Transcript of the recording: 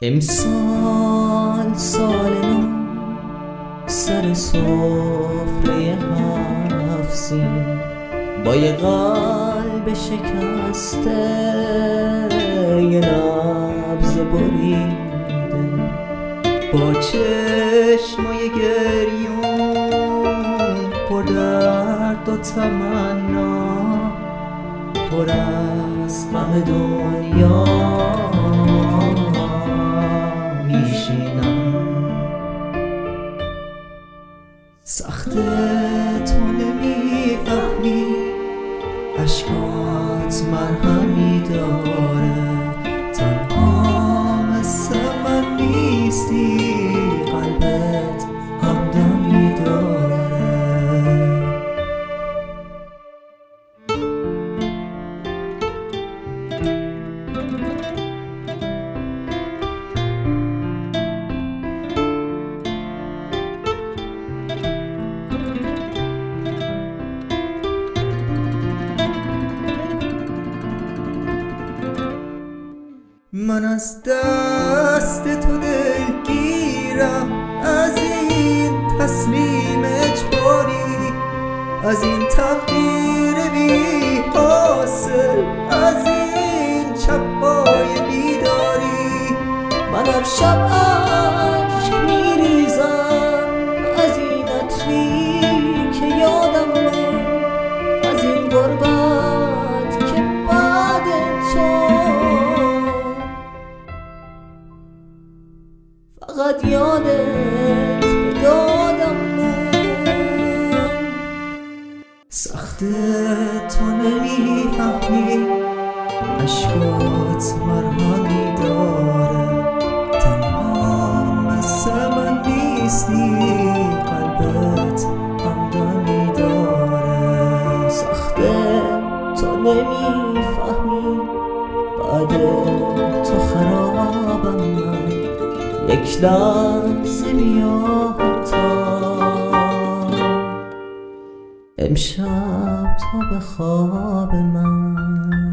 امسال سال نو سر سفره 7 سین با یه قلب شکسته، یه نبض بریده، با چشمای گریون پر درد و تمنا، پر از غم دنیا میشینم. سخته تو نمیفهمی، اشکات مرهمی داره، تنها مثل من نیستی، قلبت همدمی داره. من از دست تو دلگیرم، از این تسلیم اجباری، از این تقدیر بی حاصل، از این شب‌های بیداری. من هر شب اشک میریزم از این عطری که یادم بود، از این غربت که بعد تو فقط یادت به دادم بود. سخته تو نمیفهمی، اشکات مرهمی داره، تنها مثل من نیستی، قلبت همدمی داره. سخته تو نمیفهمی، بعد تو خرابم من، یک لحظه بیا تا امشب تا به خواب من.